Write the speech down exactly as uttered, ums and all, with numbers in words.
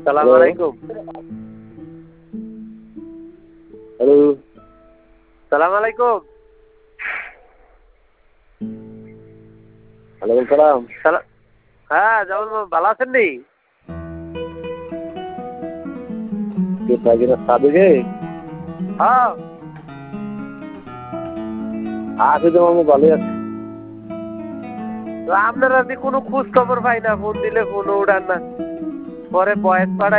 সালাম আলাইকুম। হ্যালো, সালাম আলাইকুম। ওয়ালাইকুম সালাম। সালাম। হ্যাঁ জামাল বাবু ভালো আছেন নি? কে পাইকিনা সাদিকে? হ্যাঁ আছে তো মামু, ভালোই আছে। আপনারা যে কোনো খোঁজ খবর পাই না, ফোন দিলে ফোনও উঠান না, পরে বয়স পাড়ায়